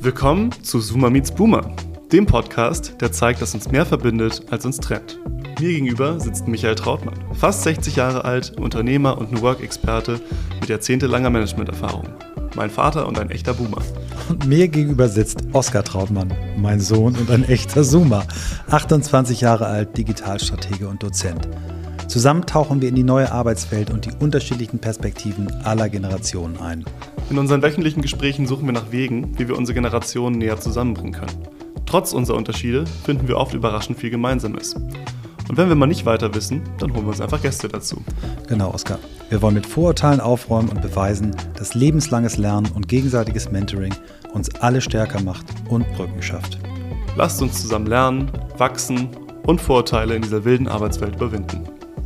Willkommen zu Zoomer Meets Boomer, dem Podcast, der zeigt, dass uns mehr verbindet, als uns trennt. Mir gegenüber sitzt Michael Trautmann, fast 60 Jahre alt, Unternehmer und New Work-Experte mit jahrzehntelanger Managementerfahrung. Mein Vater und ein echter Boomer. Und mir gegenüber sitzt Oskar Trautmann, mein Sohn und ein echter Zoomer. 28 Jahre alt, Digitalstratege und Dozent. Zusammen tauchen wir in die neue Arbeitswelt und die unterschiedlichen Perspektiven aller Generationen ein. In unseren wöchentlichen Gesprächen suchen wir nach Wegen, wie wir unsere Generationen näher zusammenbringen können. Trotz unserer Unterschiede finden wir oft überraschend viel Gemeinsames. Und wenn wir mal nicht weiter wissen, dann holen wir uns einfach Gäste dazu. Genau, Oskar. Wir wollen mit Vorurteilen aufräumen und beweisen, dass lebenslanges Lernen und gegenseitiges Mentoring uns alle stärker macht und Brücken schafft. Lasst uns zusammen lernen, wachsen und Vorurteile in dieser wilden Arbeitswelt überwinden.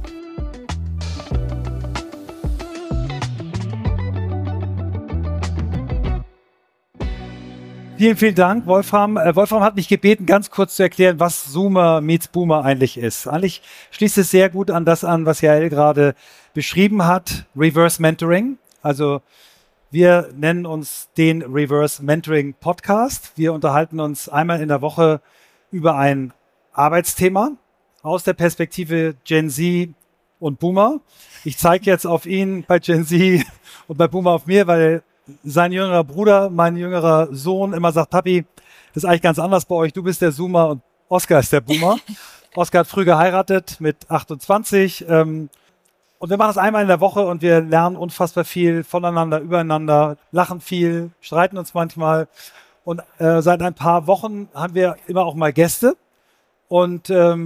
Vielen, vielen Dank, Wolfram. Wolfram hat mich gebeten, ganz kurz zu erklären, was Zoomer meets Boomer eigentlich ist. Eigentlich schließt es sehr gut an das an, was Jael gerade beschrieben hat, Reverse Mentoring. Also wir nennen uns den Reverse Mentoring Podcast. Wir unterhalten uns einmal in der Woche über ein Arbeitsthema aus der Perspektive Gen Z und Boomer. Ich zeige jetzt auf ihn bei Gen Z und bei Boomer auf mir, weil sein jüngerer Bruder, mein jüngerer Sohn immer sagt, Papi, das ist eigentlich ganz anders bei euch. Du bist der Zoomer und Oskar ist der Boomer. Oskar hat früh geheiratet mit 28. Und wir machen das einmal in der Woche und wir lernen unfassbar viel voneinander, übereinander, lachen viel, streiten uns manchmal. Und seit ein paar Wochen haben wir immer auch mal Gäste. Und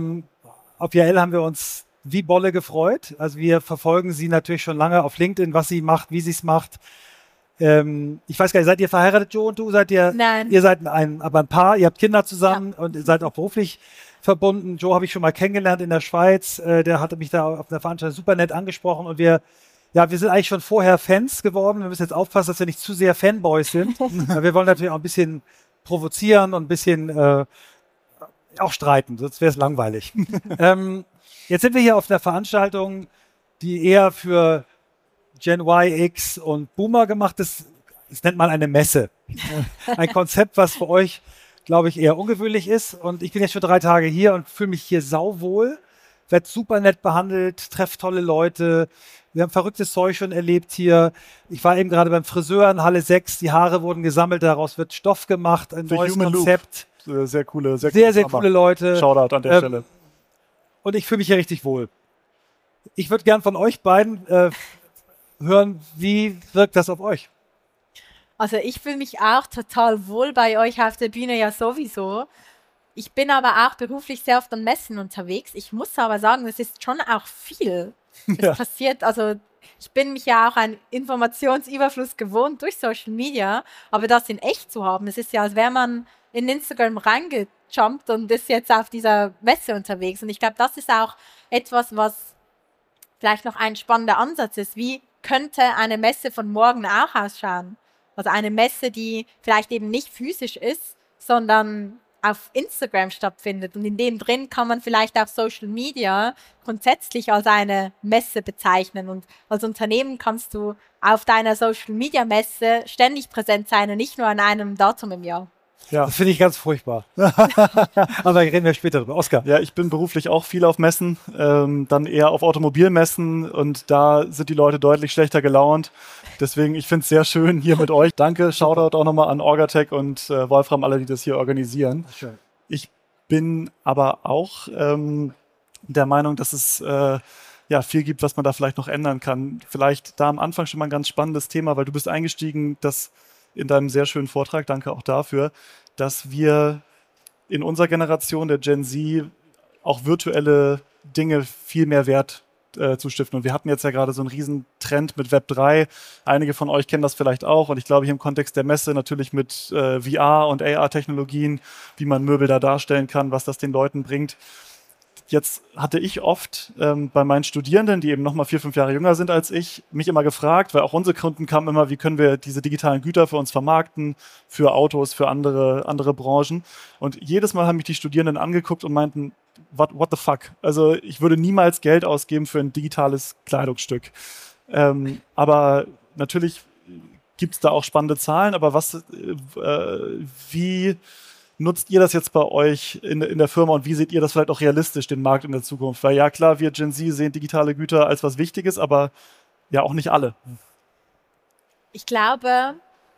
auf Jael haben wir uns wie Bolle gefreut. Also wir verfolgen sie natürlich schon lange auf LinkedIn, was sie macht, wie sie es macht. Ich weiß gar nicht, seid ihr verheiratet, Joe und du? Nein. Ihr seid aber ein Paar, ihr habt Kinder zusammen und ihr seid auch beruflich verbunden. Joe habe ich schon mal kennengelernt in der Schweiz, der hatte mich da auf einer Veranstaltung super nett angesprochen und wir sind eigentlich schon vorher Fans geworden. Wir müssen jetzt aufpassen, dass wir nicht zu sehr Fanboys sind. Wir wollen natürlich auch ein bisschen provozieren und ein bisschen auch streiten, sonst wäre es langweilig. Jetzt sind wir hier auf einer Veranstaltung, die eher für Gen Y, X und Boomer gemacht ist. Das nennt man eine Messe. Ein Konzept, was für euch, glaube ich, eher ungewöhnlich ist. Und ich bin jetzt schon 3 Tage hier und fühle mich hier sauwohl. Werd super nett behandelt, treffe tolle Leute. Wir haben verrücktes Zeug schon erlebt hier. Ich war eben gerade beim Friseur in Halle 6. Die Haare wurden gesammelt, daraus wird Stoff gemacht. Ein neues Konzept. Sehr coole Leute. Shoutout an der Stelle. Und ich fühle mich hier richtig wohl. Ich würde gern von euch beiden hören, wie wirkt das auf euch? Also ich fühle mich auch total wohl bei euch auf der Bühne, ja sowieso. Ich bin aber auch beruflich sehr oft an Messen unterwegs. Ich muss aber sagen, es ist schon auch viel. Es passiert, also ich bin mich ja auch einen Informationsüberfluss gewohnt durch Social Media, aber das in echt zu haben, es ist ja, als wäre man in Instagram reingejumpt und ist jetzt auf dieser Messe unterwegs. Und ich glaube, das ist auch etwas, was vielleicht noch ein spannender Ansatz ist. Wie könnte eine Messe von morgen auch ausschauen? Also eine Messe, die vielleicht eben nicht physisch ist, sondern auf Instagram stattfindet. Und in dem drin kann man vielleicht auch Social Media grundsätzlich als eine Messe bezeichnen. Und als Unternehmen kannst du auf deiner Social Media Messe ständig präsent sein und nicht nur an einem Datum im Jahr. Ja, das finde ich ganz furchtbar. Aber da reden wir später drüber. Oskar. Ja, ich bin beruflich auch viel auf Messen, dann eher auf Automobilmessen und da sind die Leute deutlich schlechter gelaunt. Deswegen, ich finde es sehr schön hier mit euch. Danke, Shoutout auch nochmal an Orgatech und Wolfram, alle, die das hier organisieren. Schön. Ich bin aber auch der Meinung, dass es viel gibt, was man da vielleicht noch ändern kann. Vielleicht da am Anfang schon mal ein ganz spannendes Thema, weil du bist eingestiegen, dass in deinem sehr schönen Vortrag, danke auch dafür, dass wir in unserer Generation der Gen Z auch virtuelle Dinge viel mehr Wert zustiften. Und wir hatten jetzt ja gerade so einen riesen Trend mit Web 3. Einige von euch kennen das vielleicht auch. Und ich glaube, hier im Kontext der Messe natürlich mit VR und AR-Technologien, wie man Möbel da darstellen kann, was das den Leuten bringt. Jetzt hatte ich oft bei meinen Studierenden, die eben nochmal 4-5 Jahre jünger sind als ich, mich immer gefragt, weil auch unsere Kunden kamen immer, wie können wir diese digitalen Güter für uns vermarkten, für Autos, für andere Branchen. Und jedes Mal haben mich die Studierenden angeguckt und meinten, what the fuck? Also ich würde niemals Geld ausgeben für ein digitales Kleidungsstück. Aber natürlich gibt es da auch spannende Zahlen, aber wie nutzt ihr das jetzt bei euch in der Firma und wie seht ihr das vielleicht auch realistisch, den Markt in der Zukunft? Weil ja klar, wir Gen Z sehen digitale Güter als was Wichtiges, aber ja auch nicht alle. Ich glaube,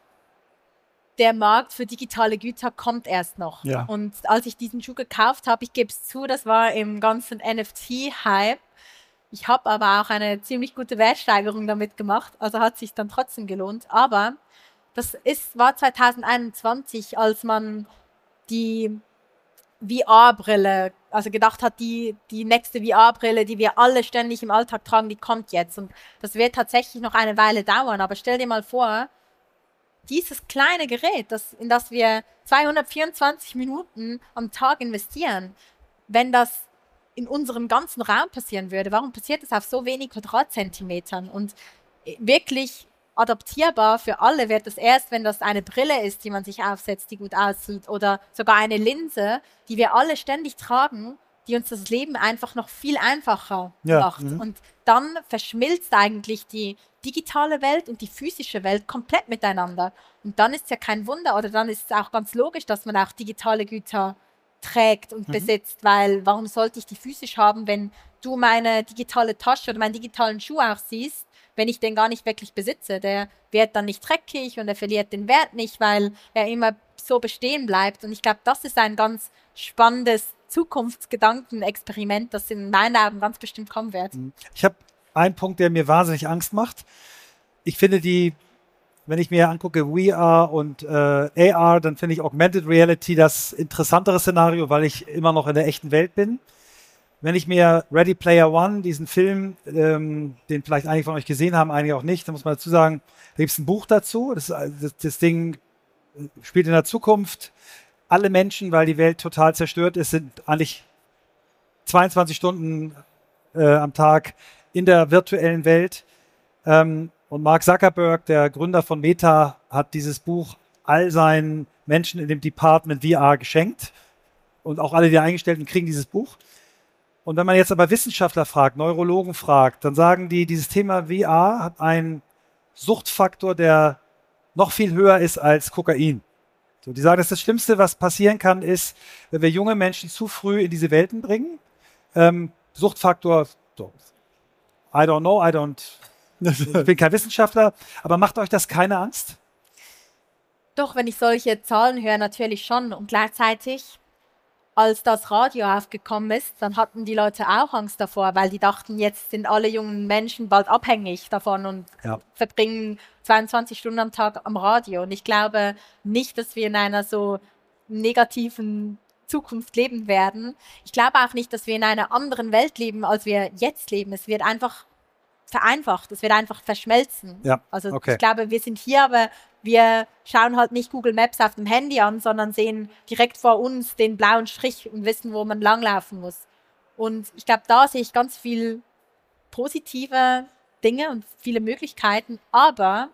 der Markt für digitale Güter kommt erst noch. Ja. Und als ich diesen Schuh gekauft habe, ich gebe es zu, das war im ganzen NFT-Hype. Ich habe aber auch eine ziemlich gute Wertsteigerung damit gemacht, also hat sich dann trotzdem gelohnt. Aber das war 2021, als man die VR-Brille, also gedacht hat, die nächste VR-Brille, die wir alle ständig im Alltag tragen, die kommt jetzt. Und das wird tatsächlich noch eine Weile dauern. Aber stell dir mal vor, dieses kleine Gerät, in das wir 224 Minuten am Tag investieren, wenn das in unserem ganzen Raum passieren würde, warum passiert das auf so wenig Quadratzentimetern? Und wirklich adaptierbar für alle wird das erst, wenn das eine Brille ist, die man sich aufsetzt, die gut aussieht, oder sogar eine Linse, die wir alle ständig tragen, die uns das Leben einfach noch viel einfacher macht. Und dann verschmilzt eigentlich die digitale Welt und die physische Welt komplett miteinander. Und dann ist es ja kein Wunder, oder dann ist es auch ganz logisch, dass man auch digitale Güter trägt und besitzt, weil warum sollte ich die physisch haben, wenn du meine digitale Tasche oder meinen digitalen Schuh auch siehst, wenn ich den gar nicht wirklich besitze? Der wird dann nicht dreckig und er verliert den Wert nicht, weil er immer so bestehen bleibt. Und ich glaube, das ist ein ganz spannendes Zukunftsgedankenexperiment, das in meinen Augen ganz bestimmt kommen wird. Ich habe einen Punkt, der mir wahnsinnig Angst macht. Ich finde wenn ich mir angucke VR und AR, dann finde ich Augmented Reality das interessantere Szenario, weil ich immer noch in der echten Welt bin. Wenn ich mir Ready Player One, diesen Film, den vielleicht einige von euch gesehen haben, einige auch nicht, da muss man dazu sagen, da gibt es ein Buch dazu. Das Ding spielt in der Zukunft. Alle Menschen, weil die Welt total zerstört ist, sind eigentlich 22 Stunden am Tag in der virtuellen Welt. Und Mark Zuckerberg, der Gründer von Meta, hat dieses Buch all seinen Menschen in dem Department VR geschenkt. Und auch alle, die Eingestellten, kriegen dieses Buch. Und wenn man jetzt aber Wissenschaftler fragt, Neurologen fragt, dann sagen die, dieses Thema VR hat einen Suchtfaktor, der noch viel höher ist als Kokain. So, die sagen, dass das Schlimmste, was passieren kann, ist, wenn wir junge Menschen zu früh in diese Welten bringen. Suchtfaktor, so. I don't know, ich bin kein Wissenschaftler, aber macht euch das keine Angst? Doch, wenn ich solche Zahlen höre, natürlich schon. Und gleichzeitig, als das Radio aufgekommen ist, dann hatten die Leute auch Angst davor, weil die dachten, jetzt sind alle jungen Menschen bald abhängig davon und verbringen 22 Stunden am Tag am Radio. Und ich glaube nicht, dass wir in einer so negativen Zukunft leben werden. Ich glaube auch nicht, dass wir in einer anderen Welt leben, als wir jetzt leben. Es wird einfach vereinfacht, es wird einfach verschmelzen. Ja, also okay. Ich glaube, wir sind hier, aber wir schauen halt nicht Google Maps auf dem Handy an, sondern sehen direkt vor uns den blauen Strich und wissen, wo man langlaufen muss. Und ich glaube, da sehe ich ganz viel positive Dinge und viele Möglichkeiten, aber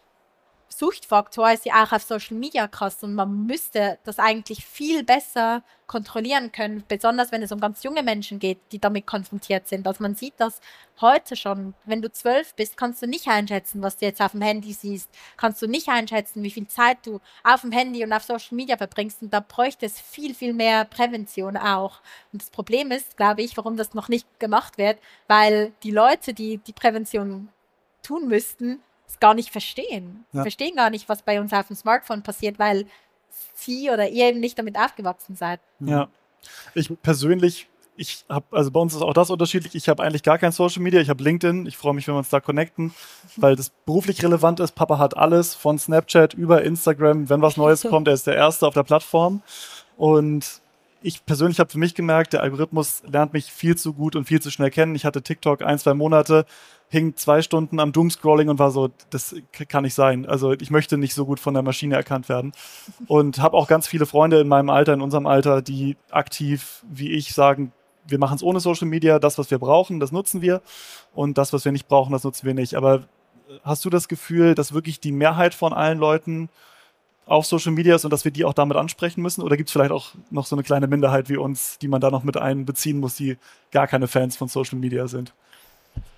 Suchtfaktor ist ja auch auf Social Media krass und man müsste das eigentlich viel besser kontrollieren können, besonders wenn es um ganz junge Menschen geht, die damit konfrontiert sind. Also man sieht das heute schon, wenn du 12 bist, kannst du nicht einschätzen, was du jetzt auf dem Handy siehst, kannst du nicht einschätzen, wie viel Zeit du auf dem Handy und auf Social Media verbringst und da bräuchte es viel, viel mehr Prävention auch. Und das Problem ist, glaube ich, warum das noch nicht gemacht wird, weil die Leute, die die Prävention tun müssten, es gar nicht verstehen. Sie verstehen gar nicht, was bei uns auf dem Smartphone passiert, weil sie oder ihr eben nicht damit aufgewachsen seid. Ja, ich persönlich, also bei uns ist auch das unterschiedlich. Ich habe eigentlich gar kein Social Media. Ich habe LinkedIn. Ich freue mich, wenn wir uns da connecten, weil das beruflich relevant ist. Papa hat alles von Snapchat über Instagram. Wenn was Neues kommt, er ist der Erste auf der Plattform. Und ich persönlich habe für mich gemerkt, der Algorithmus lernt mich viel zu gut und viel zu schnell kennen. Ich hatte TikTok 1-2 Monate, hing 2 Stunden am Doomscrolling und war so, das kann nicht sein. Also ich möchte nicht so gut von der Maschine erkannt werden. Und habe auch ganz viele Freunde in meinem Alter, in unserem Alter, die aktiv, wie ich, sagen, wir machen es ohne Social Media, das, was wir brauchen, das nutzen wir und das, was wir nicht brauchen, das nutzen wir nicht. Aber hast du das Gefühl, dass wirklich die Mehrheit von allen Leuten auf Social Media ist und dass wir die auch damit ansprechen müssen? Oder gibt es vielleicht auch noch so eine kleine Minderheit wie uns, die man da noch mit einbeziehen muss, die gar keine Fans von Social Media sind?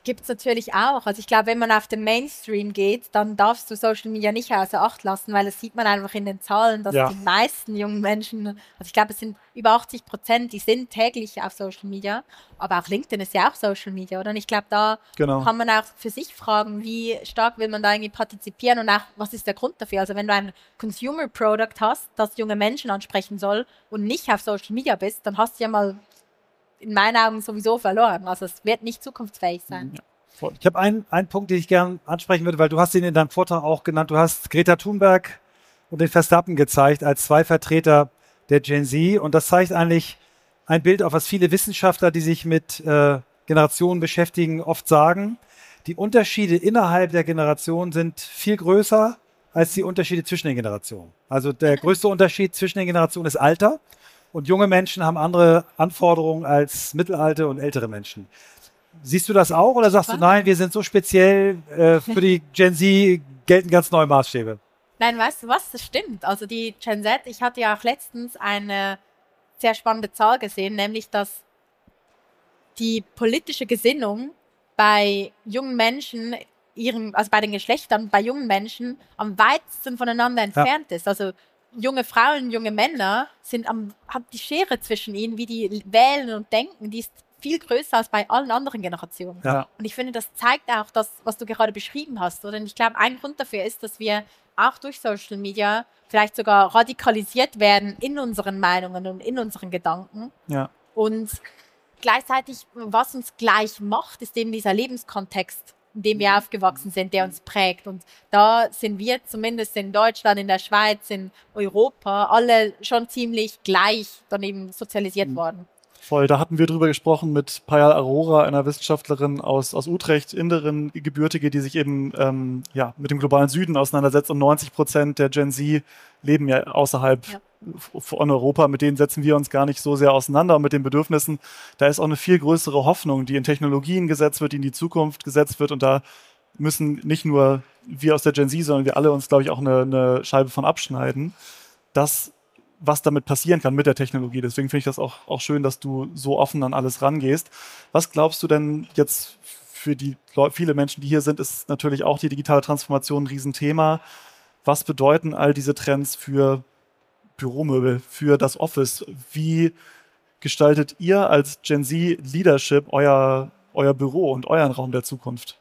Gibt es natürlich auch. Also ich glaube, wenn man auf den Mainstream geht, dann darfst du Social Media nicht außer Acht lassen, weil das sieht man einfach in den Zahlen, dass die meisten jungen Menschen, also ich glaube, es sind über 80%, die sind täglich auf Social Media, aber auch LinkedIn ist ja auch Social Media, oder? Und ich glaube, da kann man auch für sich fragen, wie stark will man da irgendwie partizipieren und auch, was ist der Grund dafür? Also wenn du ein Consumer Product hast, das junge Menschen ansprechen soll und nicht auf Social Media bist, dann hast du ja mal in meinen Augen sowieso verloren. Also es wird nicht zukunftsfähig sein. Ja. Ich habe einen Punkt, den ich gerne ansprechen würde, weil du hast ihn in deinem Vortrag auch genannt. Du hast Greta Thunberg und den Verstappen gezeigt als zwei Vertreter der Gen Z. Und das zeigt eigentlich ein Bild, auf was viele Wissenschaftler, die sich mit Generationen beschäftigen, oft sagen. Die Unterschiede innerhalb der Generationen sind viel größer als die Unterschiede zwischen den Generationen. Also der größte Unterschied zwischen den Generationen ist Alter. Und junge Menschen haben andere Anforderungen als mittelalte und ältere Menschen. Siehst du das auch oder sagst du, nein, wir sind so speziell, für die Gen Z gelten ganz neue Maßstäbe? Nein, weißt du was, das stimmt. Also die Gen Z, ich hatte ja auch letztens eine sehr spannende Zahl gesehen, nämlich, dass die politische Gesinnung bei jungen Menschen, also bei den Geschlechtern, bei jungen Menschen am weitesten voneinander entfernt ist. Also junge Frauen, junge Männer haben die Schere zwischen ihnen, wie die wählen und denken, die ist viel größer als bei allen anderen Generationen. Ja. Und ich finde, das zeigt auch das, was du gerade beschrieben hast. Oder? Und ich glaube, ein Grund dafür ist, dass wir auch durch Social Media vielleicht sogar radikalisiert werden in unseren Meinungen und in unseren Gedanken. Ja. Und gleichzeitig, was uns gleich macht, ist eben dieser Lebenskontext, in dem wir aufgewachsen sind, der uns prägt. Und da sind wir zumindest in Deutschland, in der Schweiz, in Europa alle schon ziemlich gleich daneben sozialisiert worden. Voll, da hatten wir drüber gesprochen mit Payal Arora, einer Wissenschaftlerin aus Utrecht, Inderin, Gebürtige, die sich eben mit dem globalen Süden auseinandersetzt. Und 90% der Gen Z leben ja außerhalb von Europa. Mit denen setzen wir uns gar nicht so sehr auseinander. Und mit den Bedürfnissen, da ist auch eine viel größere Hoffnung, die in Technologien gesetzt wird, die in die Zukunft gesetzt wird. Und da müssen nicht nur wir aus der Gen Z, sondern wir alle uns, glaube ich, auch eine Scheibe von abschneiden. Das, was damit passieren kann mit der Technologie. Deswegen finde ich das auch schön, dass du so offen an alles rangehst. Was glaubst du denn jetzt für die viele Menschen, die hier sind, ist natürlich auch die digitale Transformation ein Riesenthema. Was bedeuten all diese Trends für Büromöbel, für das Office? Wie gestaltet ihr als Gen Z Leadership euer Büro und euren Raum der Zukunft?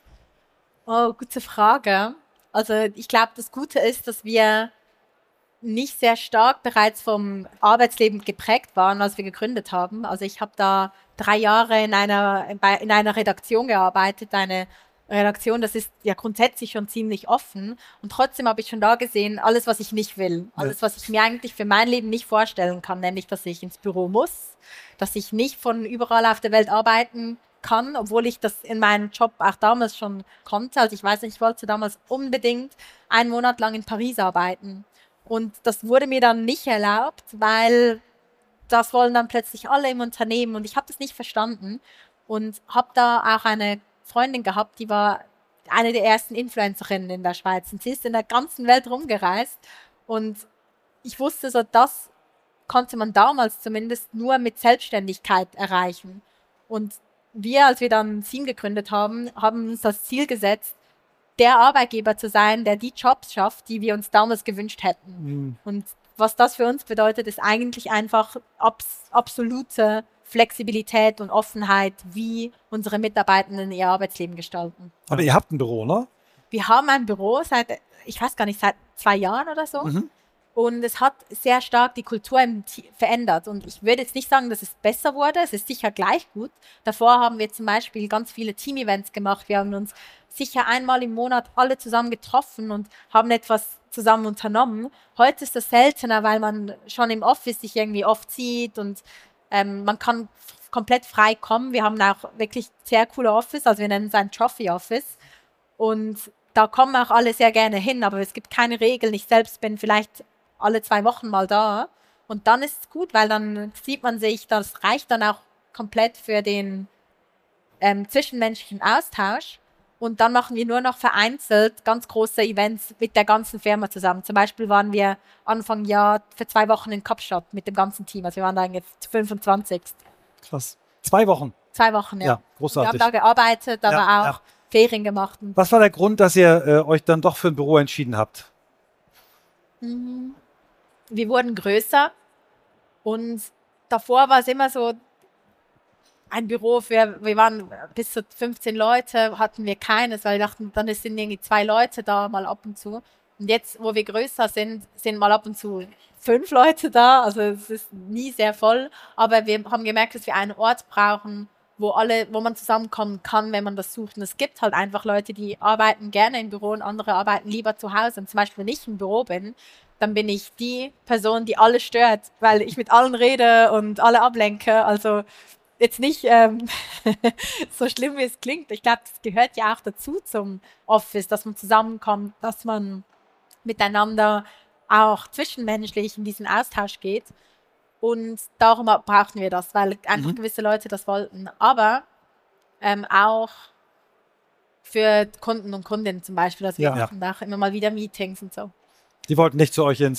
Oh, gute Frage. Also ich glaube, das Gute ist, dass wir nicht sehr stark bereits vom Arbeitsleben geprägt waren, als wir gegründet haben. Also ich habe da 3 Jahre in einer Redaktion gearbeitet, eine Redaktion, das ist ja grundsätzlich schon ziemlich offen und trotzdem habe ich schon da gesehen, alles, was ich nicht will, alles, was ich mir eigentlich für mein Leben nicht vorstellen kann, nämlich, dass ich ins Büro muss, dass ich nicht von überall auf der Welt arbeiten kann, obwohl ich das in meinem Job auch damals schon konnte. Also ich weiß nicht, ich wollte damals unbedingt 1 Monat lang in Paris arbeiten. Und das wurde mir dann nicht erlaubt, weil das wollen dann plötzlich alle im Unternehmen und ich habe das nicht verstanden und habe da auch eine Freundin gehabt, die war eine der ersten Influencerinnen in der Schweiz und sie ist in der ganzen Welt rumgereist und ich wusste so, das konnte man damals zumindest nur mit Selbstständigkeit erreichen. Und wir, als wir dann Team gegründet haben, haben uns das Ziel gesetzt, der Arbeitgeber zu sein, der die Jobs schafft, die wir uns damals gewünscht hätten. Mhm. Und was das für uns bedeutet, ist eigentlich einfach absolute Flexibilität und Offenheit, wie unsere Mitarbeitenden ihr Arbeitsleben gestalten. Aber ihr habt ein Büro, ne? Wir haben ein Büro seit 2 Jahren oder so. Mhm. Und es hat sehr stark die Kultur verändert. Und ich würde jetzt nicht sagen, dass es besser wurde. Es ist sicher gleich gut. Davor haben wir zum Beispiel ganz viele Team-Events gemacht. Wir haben uns sicher einmal im Monat alle zusammen getroffen und haben etwas zusammen unternommen. Heute ist das seltener, weil man schon im Office sich irgendwie oft sieht und man kann komplett frei kommen. Wir haben auch wirklich sehr coole Office, also wir nennen es ein Trophy-Office. Und da kommen auch alle sehr gerne hin, aber es gibt keine Regeln. Ich selbst bin vielleicht alle 2 Wochen mal da und dann ist es gut, weil dann sieht man sich, das reicht dann auch komplett für den zwischenmenschlichen Austausch und dann machen wir nur noch vereinzelt ganz große Events mit der ganzen Firma zusammen. Zum Beispiel waren wir Anfang Jahr für 2 Wochen in Kapstadt mit dem ganzen Team, also wir waren da jetzt 25. Krass. 2 Wochen? 2 Wochen, ja. Ja, großartig. Wir haben da gearbeitet, aber Ja, auch Ferien gemacht. Und Was war der Grund, dass ihr euch dann doch für ein Büro entschieden habt? wir wurden größer und davor war es immer so ein Büro wir waren bis zu 15 Leute, hatten wir keines, weil wir dachten, dann sind irgendwie 2 Leute da mal ab und zu. Und jetzt, wo wir größer sind mal ab und zu 5 Leute da, also es ist nie sehr voll, aber wir haben gemerkt, dass wir einen Ort brauchen, wo man zusammenkommen kann, wenn man das sucht. Und es gibt halt einfach Leute, die arbeiten gerne im Büro und andere arbeiten lieber zu Hause. Und zum Beispiel, wenn ich im Büro bin, dann bin ich die Person, die alle stört, weil ich mit allen rede und alle ablenke. Also jetzt nicht so schlimm, wie es klingt. Ich glaube, das gehört ja auch dazu zum Office, dass man zusammenkommt, dass man miteinander auch zwischenmenschlich in diesen Austausch geht. Und darum brauchten wir das, weil einfach gewisse Leute das wollten. Aber auch für Kunden und Kundinnen zum Beispiel. Also wir machen da auch immer mal wieder Meetings und so. Die wollten nicht zu euch in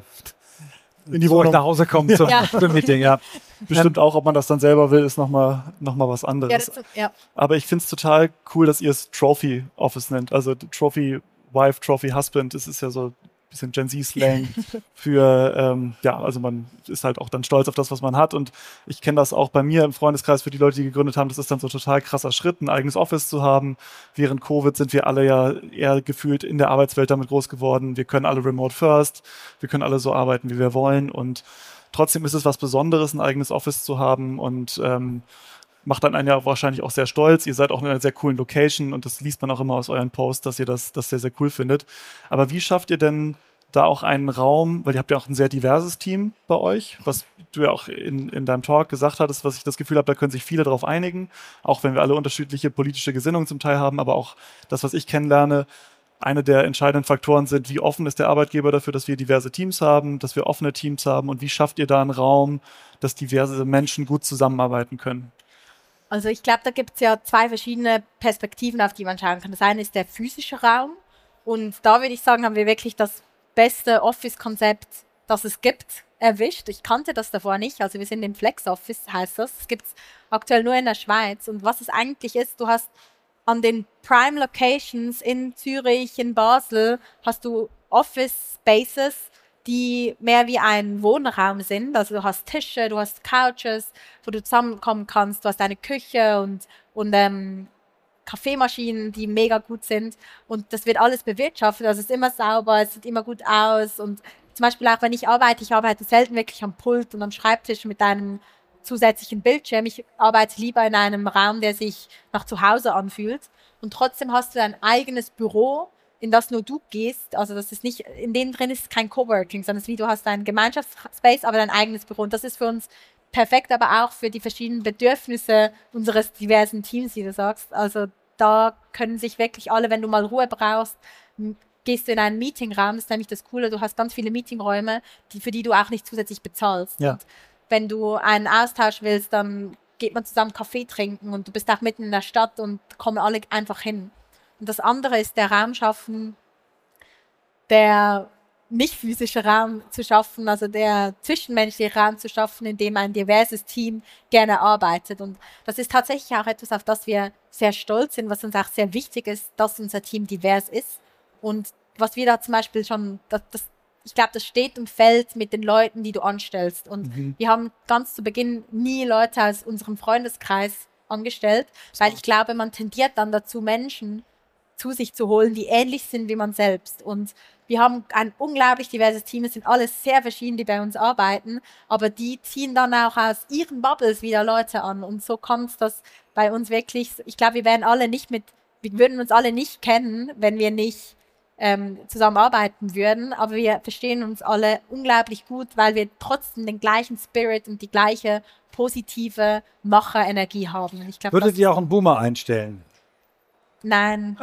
die zu euch Wohnung. nach Hause kommen zum Meeting, ja. Bestimmt auch, ob man das dann selber will, ist noch mal was anderes. Aber ich finde es total cool, dass ihr es Trophy Office nennt. Also Trophy Wife, Trophy Husband. Das ist ja so ein bisschen Gen Z-Slang für, also man ist halt auch dann stolz auf das, was man hat. Und ich kenne das auch bei mir im Freundeskreis für die Leute, die gegründet haben. Das ist dann so ein total krasser Schritt, ein eigenes Office zu haben. Während Covid sind wir alle ja eher gefühlt in der Arbeitswelt damit groß geworden. Wir können alle remote first. Wir können alle so arbeiten, wie wir wollen. Und trotzdem ist es was Besonderes, ein eigenes Office zu haben und macht dann einen ja wahrscheinlich auch sehr stolz. Ihr seid auch in einer sehr coolen Location und das liest man auch immer aus euren Posts, dass ihr das sehr, sehr cool findet. Aber wie schafft ihr denn da auch einen Raum, weil ihr habt ja auch ein sehr diverses Team bei euch, was du ja auch in deinem Talk gesagt hattest, was ich das Gefühl habe, da können sich viele darauf einigen, auch wenn wir alle unterschiedliche politische Gesinnungen zum Teil haben, aber auch das, was ich kennenlerne, eine der entscheidenden Faktoren sind, wie offen ist der Arbeitgeber dafür, dass wir diverse Teams haben, dass wir offene Teams haben und wie schafft ihr da einen Raum, dass diverse Menschen gut zusammenarbeiten können? Also ich glaube, da gibt es ja 2 verschiedene Perspektiven, auf die man schauen kann. Das eine ist der physische Raum und da würde ich sagen, haben wir wirklich das beste Office-Konzept, das es gibt, erwischt. Ich kannte das davor nicht, also wir sind im Flex-Office, heißt das. Das gibt es aktuell nur in der Schweiz und was es eigentlich ist, du hast an den Prime-Locations in Zürich, in Basel, hast du Office-Spaces, die mehr wie ein Wohnraum sind. Also du hast Tische, du hast Couches, wo du zusammenkommen kannst. Du hast eine Küche und Kaffeemaschinen, die mega gut sind. Und das wird alles bewirtschaftet. Also es ist immer sauber, es sieht immer gut aus. Und zum Beispiel auch, wenn ich arbeite selten wirklich am Pult und am Schreibtisch mit einem zusätzlichen Bildschirm. Ich arbeite lieber in einem Raum, der sich nach zu Hause anfühlt. Und trotzdem hast du ein eigenes Büro, in das nur du gehst, also das ist nicht, in dem drin ist kein Coworking, sondern es ist wie du hast einen Gemeinschaftsspace, aber dein eigenes Büro. Und das ist für uns perfekt, aber auch für die verschiedenen Bedürfnisse unseres diversen Teams, wie du sagst. Also da können sich wirklich alle, wenn du mal Ruhe brauchst, gehst du in einen Meetingraum, das ist nämlich das Coole, du hast ganz viele Meetingräume, für die du auch nicht zusätzlich bezahlst. Ja. Und wenn du einen Austausch willst, dann geht man zusammen Kaffee trinken und du bist auch mitten in der Stadt und kommen alle einfach hin. Und das andere ist der Raum schaffen, der nicht physische Raum zu schaffen, also der zwischenmenschliche Raum zu schaffen, in dem ein diverses Team gerne arbeitet. Und das ist tatsächlich auch etwas, auf das wir sehr stolz sind, was uns auch sehr wichtig ist, dass unser Team divers ist. Und was wir da zum Beispiel schon, ich glaube, das steht und fällt mit den Leuten, die du anstellst. Und wir haben ganz zu Beginn nie Leute aus unserem Freundeskreis angestellt, weil ich glaube, man tendiert dann dazu, Menschen zu sich zu holen, die ähnlich sind wie man selbst. Und wir haben ein unglaublich diverses Team. Es sind alles sehr verschieden, die bei uns arbeiten, aber die ziehen dann auch aus ihren Bubbles wieder Leute an. Und so kommt es, dass bei uns wirklich, ich glaube, wir würden uns alle nicht kennen, wenn wir nicht zusammenarbeiten würden, aber wir verstehen uns alle unglaublich gut, weil wir trotzdem den gleichen Spirit und die gleiche positive Macherenergie haben. Und ich glaub, Würdet ihr auch einen Boomer einstellen? Nein.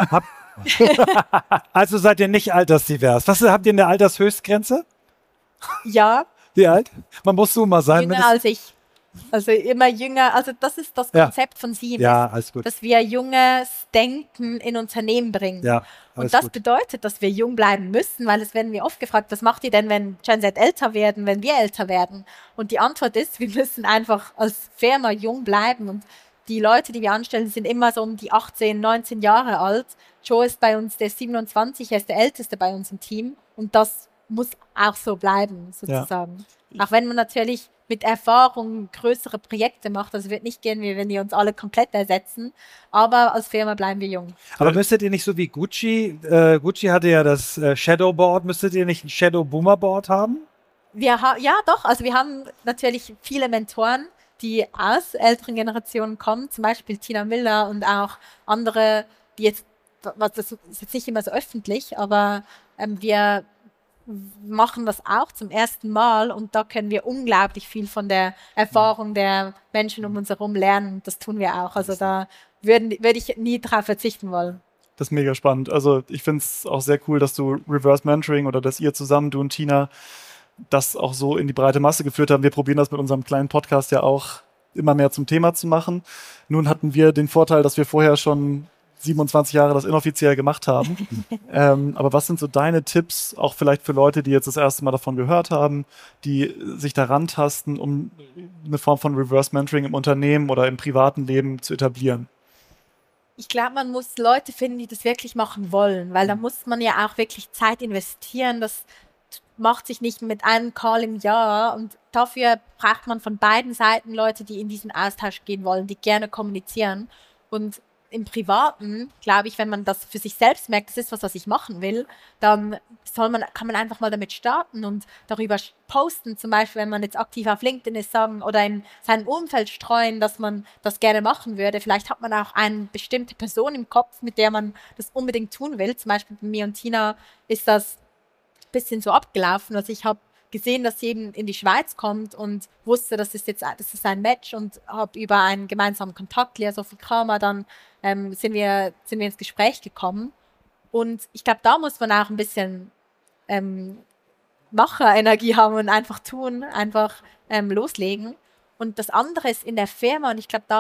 Also seid ihr nicht altersdivers. Habt ihr eine Altershöchstgrenze? Ja. Wie alt? Man muss Zoomer sein. Jünger als ich. Also immer jünger. Also das ist das Konzept von Siemens. Ja, alles gut. Dass wir junges Denken in Unternehmen bringen. Ja, und das bedeutet, dass wir jung bleiben müssen, weil es werden wir oft gefragt, was macht ihr denn, wenn Gen Z älter werden, wenn wir älter werden? Und die Antwort ist, wir müssen einfach als Firma jung bleiben und die Leute, die wir anstellen, sind immer so um die 18, 19 Jahre alt. Joe ist bei uns der 27, er ist der Älteste bei uns im Team. Und das muss auch so bleiben, sozusagen. Ja. Auch wenn man natürlich mit Erfahrung größere Projekte macht. Also wird nicht gehen, wie wenn die uns alle komplett ersetzen. Aber als Firma bleiben wir jung. Aber müsstet ihr nicht so wie Gucci, Gucci hatte ja das Shadowboard, müsstet ihr nicht ein Shadow Boomer Board haben? Ja, doch. Also wir haben natürlich viele Mentoren, die aus älteren Generationen kommen. Zum Beispiel Tina Miller und auch andere, die jetzt, das ist jetzt nicht immer so öffentlich, aber wir machen das auch zum ersten Mal und da können wir unglaublich viel von der Erfahrung der Menschen um uns herum lernen. Das tun wir auch. Also da würde ich nie drauf verzichten wollen. Das ist mega spannend. Also ich finde es auch sehr cool, dass du Reverse Mentoring oder dass ihr zusammen, du und Tina, das auch so in die breite Masse geführt haben. Wir probieren das mit unserem kleinen Podcast ja auch immer mehr zum Thema zu machen. Nun hatten wir den Vorteil, dass wir vorher schon 27 Jahre das inoffiziell gemacht haben. Aber was sind so deine Tipps, auch vielleicht für Leute, die jetzt das erste Mal davon gehört haben, die sich daran tasten, um eine Form von Reverse Mentoring im Unternehmen oder im privaten Leben zu etablieren? Ich glaube, man muss Leute finden, die das wirklich machen wollen, weil da muss man ja auch wirklich Zeit investieren. Das macht sich nicht mit einem Call im Jahr und dafür braucht man von beiden Seiten Leute, die in diesen Austausch gehen wollen, die gerne kommunizieren. Und im Privaten, glaube ich, wenn man das für sich selbst merkt, das ist was ich machen will, dann kann man einfach mal damit starten und darüber posten, zum Beispiel, wenn man jetzt aktiv auf LinkedIn ist, sagen oder in seinem Umfeld streuen, dass man das gerne machen würde. Vielleicht hat man auch eine bestimmte Person im Kopf, mit der man das unbedingt tun will. Zum Beispiel bei mir und Tina ist das ein bisschen so abgelaufen. Also ich habe gesehen, dass sie eben in die Schweiz kommt und wusste, das ist ein Match und habe über einen gemeinsamen Kontakt, Lea Sophie Kramer, dann sind wir ins Gespräch gekommen. Und ich glaube, da muss man auch ein bisschen Macherenergie haben und einfach tun, einfach loslegen. Und das andere ist in der Firma, und ich glaube,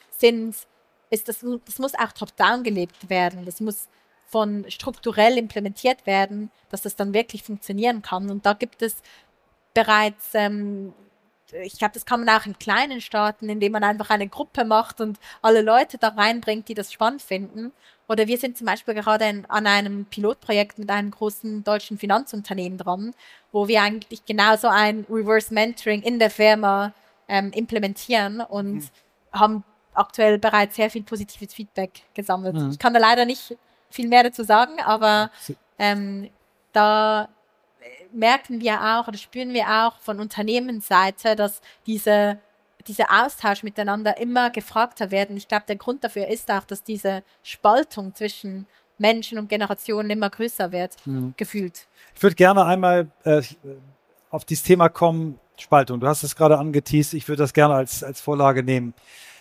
das muss auch top-down gelebt werden. Das muss von strukturell implementiert werden, dass das dann wirklich funktionieren kann. Und da gibt es bereits, ich glaube, das kann man auch in kleinen starten, indem man einfach eine Gruppe macht und alle Leute da reinbringt, die das spannend finden. Oder wir sind zum Beispiel gerade an einem Pilotprojekt mit einem großen deutschen Finanzunternehmen dran, wo wir eigentlich genauso ein Reverse Mentoring in der Firma implementieren und haben aktuell bereits sehr viel positives Feedback gesammelt. Ich kann da leider nicht viel mehr dazu sagen, aber da merken wir auch oder spüren wir auch von Unternehmensseite, dass dieser Austausch miteinander immer gefragter werden. Ich glaube, der Grund dafür ist auch, dass diese Spaltung zwischen Menschen und Generationen immer größer wird, gefühlt. Ich würde gerne einmal auf dieses Thema kommen, Spaltung. Du hast es gerade angeteast, ich würde das gerne als Vorlage nehmen.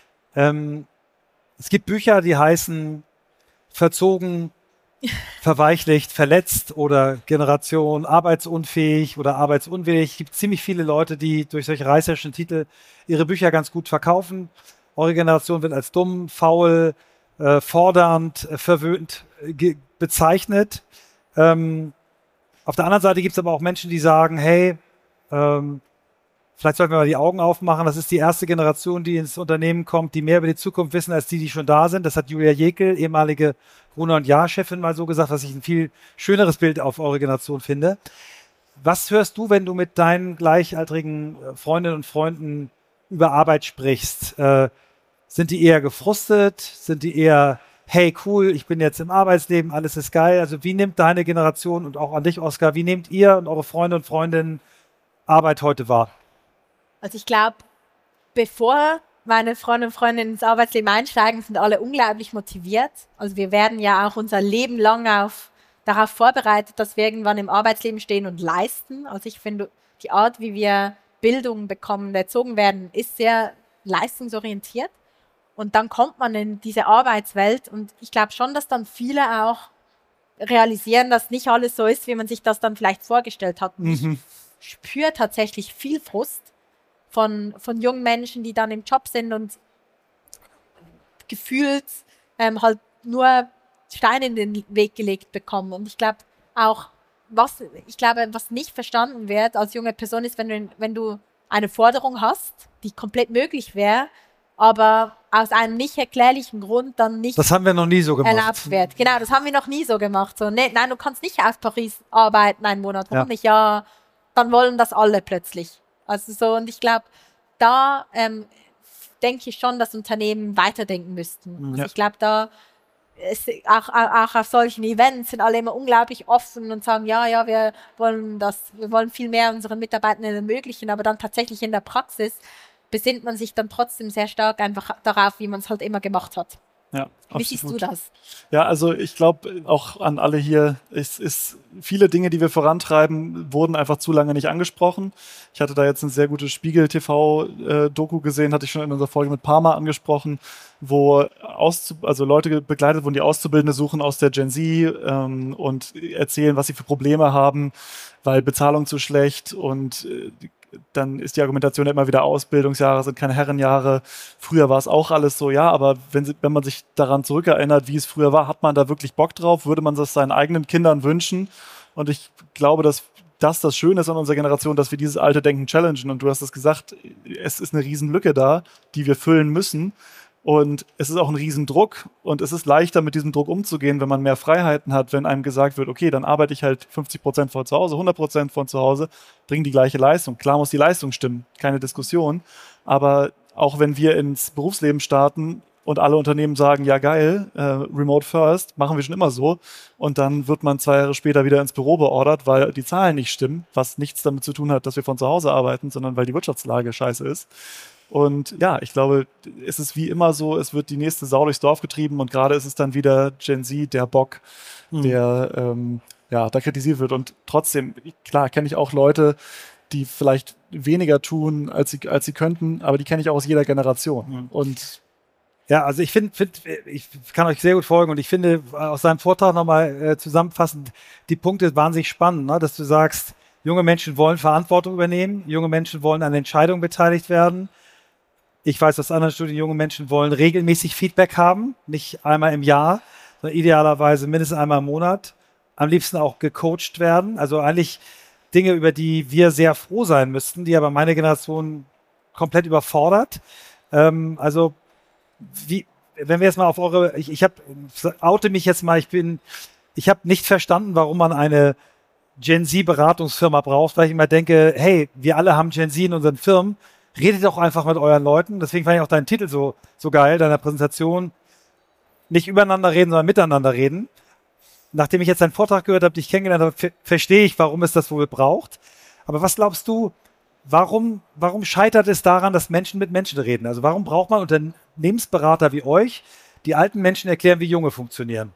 Es gibt Bücher, die heißen Verzogen, verweichlicht, verletzt oder Generation arbeitsunfähig oder arbeitsunwillig. Es gibt ziemlich viele Leute, die durch solche reißerischen Titel ihre Bücher ganz gut verkaufen. Eure Generation wird als dumm, faul, fordernd, verwöhnt bezeichnet. Auf der anderen Seite gibt es aber auch Menschen, die sagen, hey, vielleicht sollten wir mal die Augen aufmachen. Das ist die erste Generation, die ins Unternehmen kommt, die mehr über die Zukunft wissen, als die schon da sind. Das hat Julia Jekyll, ehemalige Gruner & Jahr-Chefin, mal so gesagt, was ich ein viel schöneres Bild auf eure Generation finde. Was hörst du, wenn du mit deinen gleichaltrigen Freundinnen und Freunden über Arbeit sprichst? Sind die eher gefrustet? Sind die eher, hey, cool, ich bin jetzt im Arbeitsleben, alles ist geil? Also wie nimmt deine Generation und auch an dich, Oskar, wie nehmt ihr und eure Freunde und Freundinnen Arbeit heute wahr? Also ich glaube, bevor meine Freunde und Freundinnen ins Arbeitsleben einsteigen, sind alle unglaublich motiviert. Also wir werden ja auch unser Leben lang darauf vorbereitet, dass wir irgendwann im Arbeitsleben stehen und leisten. Also ich finde, die Art, wie wir Bildung bekommen, erzogen werden, ist sehr leistungsorientiert. Und dann kommt man in diese Arbeitswelt und ich glaube schon, dass dann viele auch realisieren, dass nicht alles so ist, wie man sich das dann vielleicht vorgestellt hat. Ich spüre tatsächlich viel Frust von jungen Menschen, die dann im Job sind und gefühlt halt nur Steine in den Weg gelegt bekommen. Und ich glaube auch, was nicht verstanden wird als junge Person ist, wenn du eine Forderung hast, die komplett möglich wäre, aber aus einem nicht erklärlichen Grund dann nicht Das haben wir noch nie so gemacht. erlaubt wird. Genau, das haben wir noch nie so gemacht. So, nee, nein, du kannst nicht aus Paris arbeiten einen Monat. Warum nicht? Ja, dann wollen das alle plötzlich. Also so, und ich glaube, da denke ich schon, dass Unternehmen weiterdenken müssten. Also ich glaube, da ist auch auf solchen Events sind alle immer unglaublich offen und sagen, ja, wir wollen viel mehr unseren Mitarbeitenden ermöglichen, aber dann tatsächlich in der Praxis besinnt man sich dann trotzdem sehr stark einfach darauf, wie man es halt immer gemacht hat. Ja, wie siehst du das? Ja, also ich glaube auch an alle hier, es ist viele Dinge, die wir vorantreiben, wurden einfach zu lange nicht angesprochen. Ich hatte da jetzt ein sehr gutes Spiegel-TV-Doku gesehen, hatte ich schon in unserer Folge mit Parma angesprochen, wo Leute begleitet wurden, die Auszubildende suchen aus der Gen Z und erzählen, was sie für Probleme haben, weil Bezahlung zu schlecht und dann ist die Argumentation ja immer wieder, Ausbildungsjahre sind keine Herrenjahre. Früher war es auch alles so, ja, aber wenn man sich daran zurückerinnert, wie es früher war, hat man da wirklich Bock drauf? Würde man das seinen eigenen Kindern wünschen? Und ich glaube, dass das Schöne ist an unserer Generation, dass wir dieses alte Denken challengen. Und du hast es gesagt, es ist eine Riesenlücke da, die wir füllen müssen. Und es ist auch ein Riesendruck und es ist leichter, mit diesem Druck umzugehen, wenn man mehr Freiheiten hat, wenn einem gesagt wird, okay, dann arbeite ich halt 50% von zu Hause, 100% von zu Hause, bringe die gleiche Leistung. Klar muss die Leistung stimmen, keine Diskussion, aber auch wenn wir ins Berufsleben starten und alle Unternehmen sagen, ja geil, Remote First, machen wir schon immer so und dann wird man 2 Jahre später wieder ins Büro beordert, weil die Zahlen nicht stimmen, was nichts damit zu tun hat, dass wir von zu Hause arbeiten, sondern weil die Wirtschaftslage scheiße ist. Und ja, ich glaube, es ist wie immer so, es wird die nächste Sau durchs Dorf getrieben und gerade ist es dann wieder Gen Z, der Bock, der da kritisiert wird. Und trotzdem, klar, kenne ich auch Leute, die vielleicht weniger tun, als sie könnten, aber die kenne ich auch aus jeder Generation. Und ja, also ich kann euch sehr gut folgen und ich finde aus seinem Vortrag nochmal zusammenfassend, die Punkte wahnsinnig spannend, ne? Dass du sagst, junge Menschen wollen Verantwortung übernehmen, junge Menschen wollen an Entscheidungen beteiligt werden. Ich weiß aus anderen Studien, junge Menschen wollen regelmäßig Feedback haben, nicht einmal im Jahr, sondern idealerweise mindestens einmal im Monat. Am liebsten auch gecoacht werden. Also eigentlich Dinge, über die wir sehr froh sein müssten, die aber meine Generation komplett überfordert. Wenn wir jetzt mal auf ich oute mich jetzt mal, ich habe nicht verstanden, warum man eine Gen Z-Beratungsfirma braucht, weil ich immer denke, hey, wir alle haben Gen Z in unseren Firmen, redet doch einfach mit euren Leuten. Deswegen fand ich auch deinen Titel so geil, deiner Präsentation. Nicht übereinander reden, sondern miteinander reden. Nachdem ich jetzt deinen Vortrag gehört habe, dich kennengelernt habe, verstehe ich, warum es das wohl braucht. Aber was glaubst du, warum scheitert es daran, dass Menschen mit Menschen reden? Also warum braucht man Unternehmensberater wie euch, die alten Menschen erklären, wie Junge funktionieren?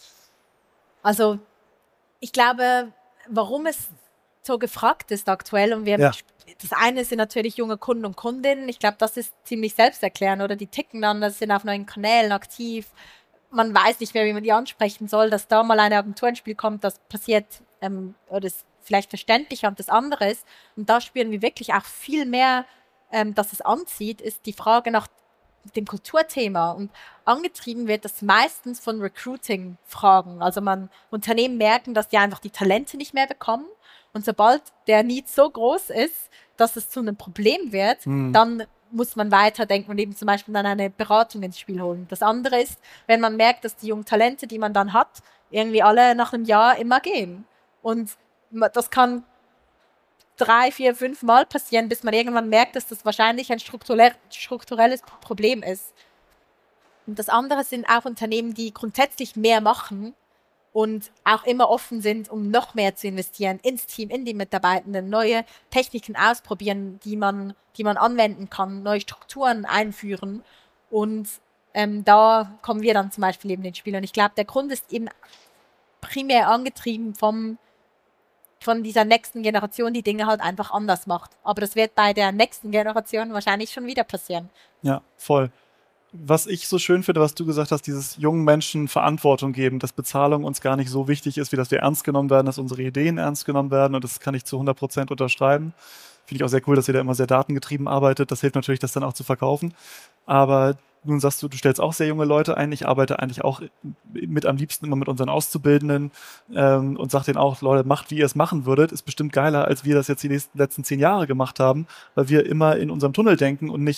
Also ich glaube, warum es so gefragt ist aktuell und das eine sind natürlich junge Kunden und Kundinnen. Ich glaube, das ist ziemlich selbsterklärend, oder? Die ticken anders, sind auf neuen Kanälen aktiv. Man weiß nicht mehr, wie man die ansprechen soll, dass da mal eine Agentur ins Spiel kommt, das passiert oder ist vielleicht verständlicher und das andere ist. Und da spüren wir wirklich auch viel mehr, dass es anzieht, ist die Frage nach dem Kulturthema. Und angetrieben wird das meistens von Recruiting-Fragen. Also Unternehmen merken, dass die einfach die Talente nicht mehr bekommen. Und sobald der Need so groß ist, dass es zu einem Problem wird, dann muss man weiterdenken und eben zum Beispiel dann eine Beratung ins Spiel holen. Das andere ist, wenn man merkt, dass die jungen Talente, die man dann hat, irgendwie alle nach einem Jahr immer gehen. Und das kann 3, 4, 5 Mal passieren, bis man irgendwann merkt, dass das wahrscheinlich ein strukturelles Problem ist. Und das andere sind auch Unternehmen, die grundsätzlich mehr machen und auch immer offen sind, um noch mehr zu investieren ins Team, in die Mitarbeitenden, neue Techniken ausprobieren, die man anwenden kann, neue Strukturen einführen. Und da kommen wir dann zum Beispiel eben ins Spiel. Und ich glaube, der Grund ist eben primär angetrieben von dieser nächsten Generation, die Dinge halt einfach anders macht. Aber das wird bei der nächsten Generation wahrscheinlich schon wieder passieren. Ja, voll. Was ich so schön finde, was du gesagt hast, dieses jungen Menschen Verantwortung geben, dass Bezahlung uns gar nicht so wichtig ist, wie dass wir ernst genommen werden, dass unsere Ideen ernst genommen werden, und das kann ich zu 100% unterschreiben. Finde ich auch sehr cool, dass ihr da immer sehr datengetrieben arbeitet. Das hilft natürlich, das dann auch zu verkaufen. Aber nun sagst du, du stellst auch sehr junge Leute ein. Ich arbeite eigentlich auch mit am liebsten immer mit unseren Auszubildenden und sage denen auch, Leute, macht, wie ihr es machen würdet. Ist bestimmt geiler, als wir das jetzt die letzten 10 Jahre gemacht haben, weil wir immer in unserem Tunnel denken und nicht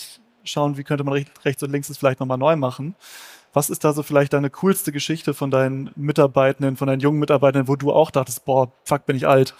schauen, wie könnte man rechts und links es vielleicht nochmal neu machen. Was ist da so vielleicht deine coolste Geschichte von deinen Mitarbeitenden, von deinen jungen Mitarbeitenden, wo du auch dachtest, boah, fuck, bin ich alt?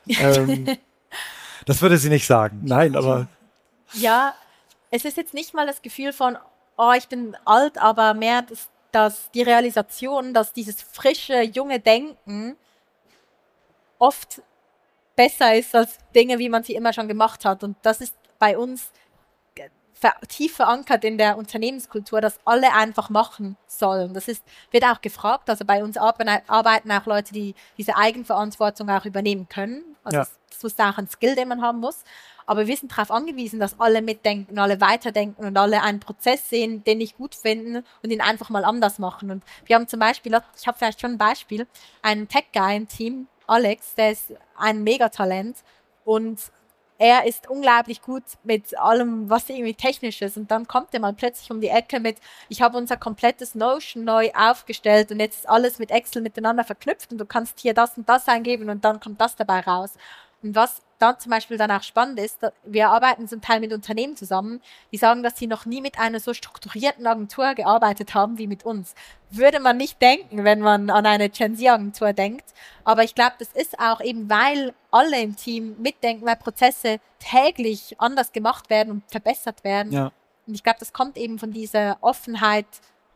Das würde sie nicht sagen. Nein, aber... Ja, es ist jetzt nicht mal das Gefühl von, oh, ich bin alt, aber mehr dass die Realisation, dass dieses frische, junge Denken oft besser ist als Dinge, wie man sie immer schon gemacht hat. Und das ist bei uns tief verankert in der Unternehmenskultur, dass alle einfach machen sollen. Wird auch gefragt. Also bei uns arbeiten auch Leute, die diese Eigenverantwortung auch übernehmen können. Also das ist auch ein Skill, den man haben muss. Aber wir sind darauf angewiesen, dass alle mitdenken, alle weiterdenken und alle einen Prozess sehen, den ich gut finden und ihn einfach mal anders machen. Und wir haben zum Beispiel, ich habe vielleicht schon ein Beispiel, einen Tech-Guy im Team, Alex, der ist ein Megatalent und er ist unglaublich gut mit allem, was irgendwie technisch ist. Und dann kommt er mal plötzlich um die Ecke mit, ich habe unser komplettes Notion neu aufgestellt und jetzt ist alles mit Excel miteinander verknüpft und du kannst hier das und das eingeben und dann kommt das dabei raus. Und was dann zum Beispiel dann auch spannend ist, wir arbeiten zum Teil mit Unternehmen zusammen, die sagen, dass sie noch nie mit einer so strukturierten Agentur gearbeitet haben wie mit uns. Würde man nicht denken, wenn man an eine Gen Z-Agentur denkt. Aber ich glaube, das ist auch eben, weil alle im Team mitdenken, weil Prozesse täglich anders gemacht werden und verbessert werden. Ja. Und ich glaube, das kommt eben von dieser Offenheit,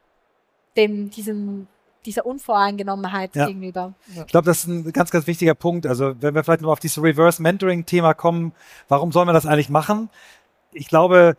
dieser Unvoreingenommenheit gegenüber. Ich glaube, das ist ein ganz, ganz wichtiger Punkt. Also wenn wir vielleicht noch auf dieses Reverse-Mentoring-Thema kommen, warum soll man das eigentlich machen? Ich glaube,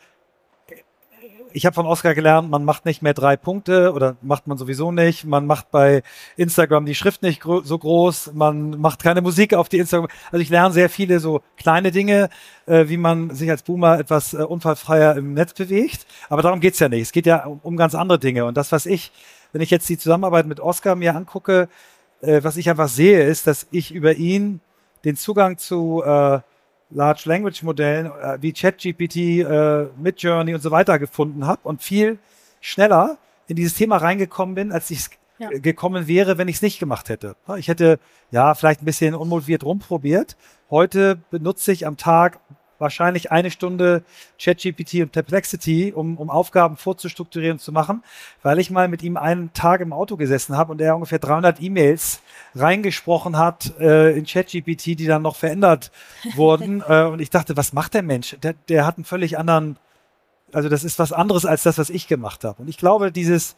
ich habe von Oskar gelernt, man macht nicht mehr 3 Punkte oder macht man sowieso nicht. Man macht bei Instagram die Schrift nicht so groß. Man macht keine Musik auf die Instagram. Also ich lerne sehr viele so kleine Dinge, wie man sich als Boomer etwas unfallfreier im Netz bewegt. Aber darum geht's ja nicht. Es geht ja um ganz andere Dinge. Und das, wenn ich jetzt die Zusammenarbeit mit Oskar mir angucke, was ich einfach sehe, ist, dass ich über ihn den Zugang zu Large Language Modellen wie ChatGPT, Midjourney und so weiter gefunden habe und viel schneller in dieses Thema reingekommen bin, als ich gekommen wäre, wenn ich es nicht gemacht hätte. Ich hätte vielleicht ein bisschen unmotiviert rumprobiert. Heute benutze ich am Tag wahrscheinlich 1 Stunde ChatGPT und Perplexity, um Aufgaben vorzustrukturieren und zu machen, weil ich mal mit ihm einen Tag im Auto gesessen habe und er ungefähr 300 E-Mails reingesprochen hat in ChatGPT, die dann noch verändert wurden. Und ich dachte, was macht der Mensch? Der hat einen völlig anderen, also das ist was anderes als das, was ich gemacht habe. Und ich glaube,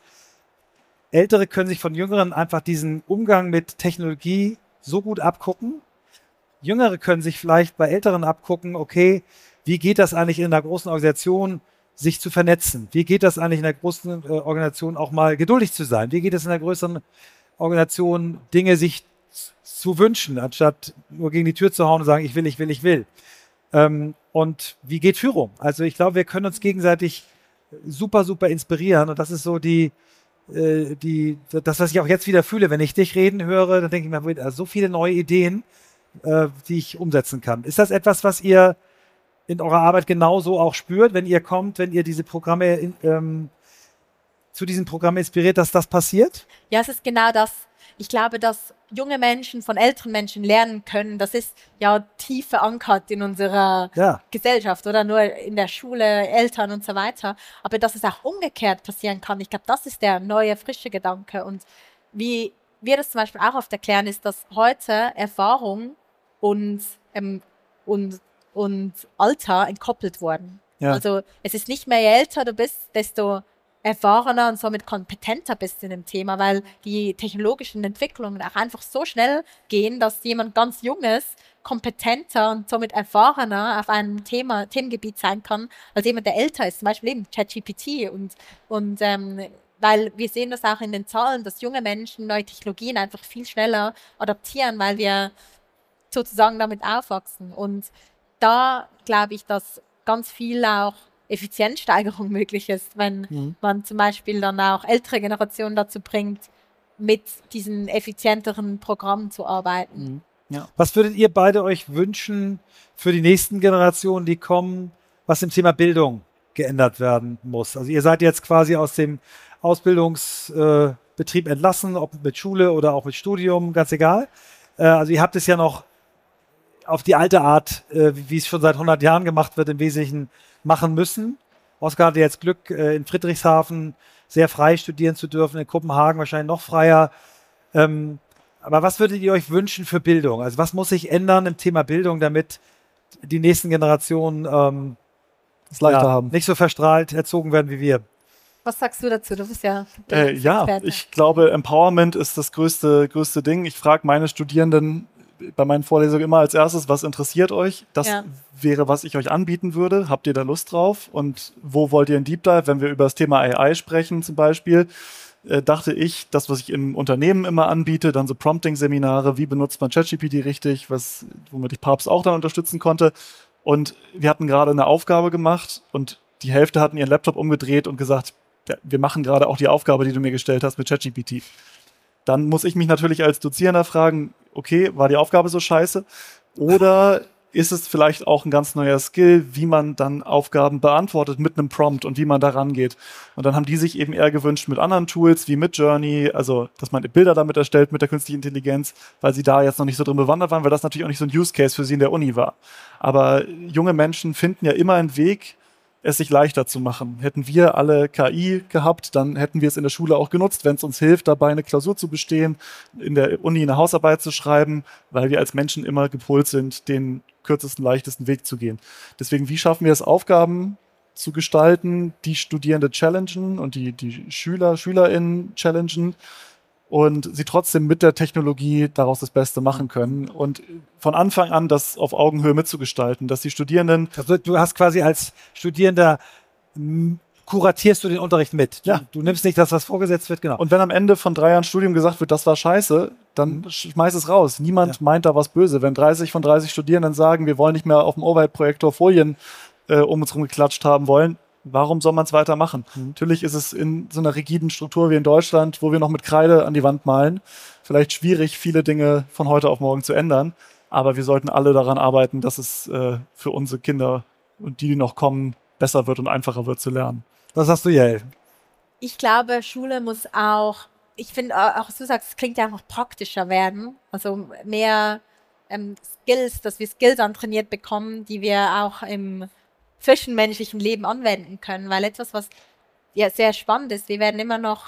Ältere können sich von Jüngeren einfach diesen Umgang mit Technologie so gut abgucken. Jüngere können sich vielleicht bei Älteren abgucken, okay, wie geht das eigentlich in einer großen Organisation, sich zu vernetzen? Wie geht das eigentlich in einer großen Organisation auch mal geduldig zu sein? Wie geht es in einer größeren Organisation, Dinge sich zu wünschen, anstatt nur gegen die Tür zu hauen und sagen, ich will, ich will, ich will? Und wie geht Führung? Also ich glaube, wir können uns gegenseitig super, super inspirieren und das ist so das, was ich auch jetzt wieder fühle, wenn ich dich reden höre, dann denke ich mir, so viele neue Ideen, die ich umsetzen kann. Ist das etwas, was ihr in eurer Arbeit genauso auch spürt, wenn ihr kommt, wenn ihr diese Programme zu diesen Programmen inspiriert, dass das passiert? Ja, es ist genau das. Ich glaube, dass junge Menschen von älteren Menschen lernen können, das ist ja tief verankert in unserer Gesellschaft oder nur in der Schule, Eltern und so weiter. Aber dass es auch umgekehrt passieren kann, ich glaube, das ist der neue, frische Gedanke. Und wie wir das zum Beispiel auch oft erklären, ist, dass heute Erfahrung und Alter entkoppelt wurden. Ja. Also es ist nicht mehr, je älter du bist, desto erfahrener und somit kompetenter bist in dem Thema, weil die technologischen Entwicklungen auch einfach so schnell gehen, dass jemand ganz Junges kompetenter und somit erfahrener auf einem Themengebiet sein kann, als jemand, der älter ist, zum Beispiel eben ChatGPT und weil wir sehen das auch in den Zahlen, dass junge Menschen neue Technologien einfach viel schneller adaptieren, weil wir sozusagen damit aufwachsen. Und da glaube ich, dass ganz viel auch Effizienzsteigerung möglich ist, wenn man zum Beispiel dann auch ältere Generationen dazu bringt, mit diesen effizienteren Programmen zu arbeiten. Ja. Was würdet ihr beide euch wünschen für die nächsten Generationen, die kommen, was im Thema Bildung geändert werden muss? Also ihr seid jetzt quasi aus dem Ausbildungsbetrieb entlassen, ob mit Schule oder auch mit Studium, ganz egal. Also ihr habt es ja noch auf die alte Art, wie es schon seit 100 Jahren gemacht wird, im Wesentlichen machen müssen. Oskar hatte jetzt Glück, in Friedrichshafen sehr frei studieren zu dürfen, in Kopenhagen wahrscheinlich noch freier. Aber was würdet ihr euch wünschen für Bildung? Also was muss sich ändern im Thema Bildung, damit die nächsten Generationen es leichter haben. Nicht so verstrahlt erzogen werden wie wir? Was sagst du dazu? Du bist ja ich glaube, Empowerment ist das größte Ding. Ich frage meine Studierenden bei meinen Vorlesungen immer als erstes, was interessiert euch? Das wäre, was ich euch anbieten würde. Habt ihr da Lust drauf? Und wo wollt ihr einen Deep Dive? Wenn wir über das Thema AI sprechen zum Beispiel, dachte ich, das, was ich im Unternehmen immer anbiete, dann so Prompting-Seminare, wie benutzt man ChatGPT richtig, womit ich Papst auch dann unterstützen konnte. Und wir hatten gerade eine Aufgabe gemacht und die Hälfte hatten ihren Laptop umgedreht und gesagt, ja, wir machen gerade auch die Aufgabe, die du mir gestellt hast mit ChatGPT. Dann muss ich mich natürlich als Dozierender fragen, okay, war die Aufgabe so scheiße? Oder ist es vielleicht auch ein ganz neuer Skill, wie man dann Aufgaben beantwortet mit einem Prompt und wie man da rangeht? Und dann haben die sich eben eher gewünscht mit anderen Tools wie Midjourney, also dass man Bilder damit erstellt mit der künstlichen Intelligenz, weil sie da jetzt noch nicht so drin bewandert waren, weil das natürlich auch nicht so ein Use Case für sie in der Uni war. Aber junge Menschen finden ja immer einen Weg, es sich leichter zu machen. Hätten wir alle KI gehabt, dann hätten wir es in der Schule auch genutzt, wenn es uns hilft, dabei eine Klausur zu bestehen, in der Uni eine Hausarbeit zu schreiben, weil wir als Menschen immer gepolt sind, den kürzesten, leichtesten Weg zu gehen. Deswegen, wie schaffen wir es, Aufgaben zu gestalten, die Studierende challengen und die SchülerInnen challengen und sie trotzdem mit der Technologie daraus das Beste machen können und von Anfang an das auf Augenhöhe mitzugestalten, dass die Studierenden... Also du hast quasi als Studierender, kuratierst du den Unterricht mit. Ja. Du nimmst nicht das, was vorgesetzt wird, genau. Und wenn am Ende von 3 Jahren Studium gesagt wird, das war scheiße, dann schmeiß es raus. Niemand meint da was böse. Wenn 30 von 30 Studierenden sagen, wir wollen nicht mehr auf dem Overhead-Projektor Folien um uns rumgeklatscht haben wollen, warum soll man es weitermachen? Natürlich ist es in so einer rigiden Struktur wie in Deutschland, wo wir noch mit Kreide an die Wand malen, vielleicht schwierig, viele Dinge von heute auf morgen zu ändern. Aber wir sollten alle daran arbeiten, dass es für unsere Kinder und die noch kommen, besser wird und einfacher wird zu lernen. Was sagst du, Jael? Ich glaube, Schule muss auch, ich finde auch, was du sagst, es klingt ja einfach praktischer werden. Also mehr Skills, dass wir Skills antrainiert bekommen, die wir auch im zwischenmenschlichen Leben anwenden können, weil etwas, was ja sehr spannend ist, wir werden immer noch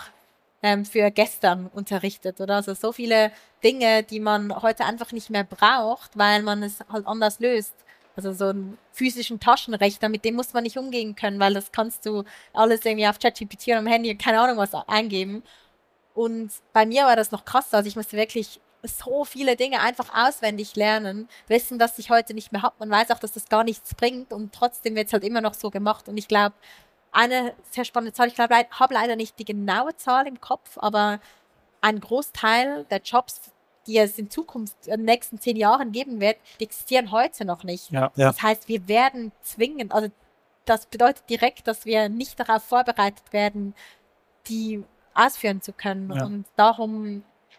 für gestern unterrichtet, oder? Also so viele Dinge, die man heute einfach nicht mehr braucht, weil man es halt anders löst. Also so einen physischen Taschenrechner, mit dem muss man nicht umgehen können, weil das kannst du alles irgendwie auf ChatGPT oder am Handy, keine Ahnung was, eingeben. Und bei mir war das noch krasser, also ich musste wirklich so viele Dinge einfach auswendig lernen, wissen, dass ich heute nicht mehr habe. Man weiß auch, dass das gar nichts bringt und trotzdem wird es halt immer noch so gemacht. Und ich glaube, eine sehr spannende Zahl, ich glaube, ich habe leider nicht die genaue Zahl im Kopf, aber ein Großteil der Jobs, die es in Zukunft in den nächsten 10 Jahren geben wird, die existieren heute noch nicht. Ja. Das heißt, wir werden zwingend, also das bedeutet direkt, dass wir nicht darauf vorbereitet werden, die ausführen zu können. Ja. Und darum,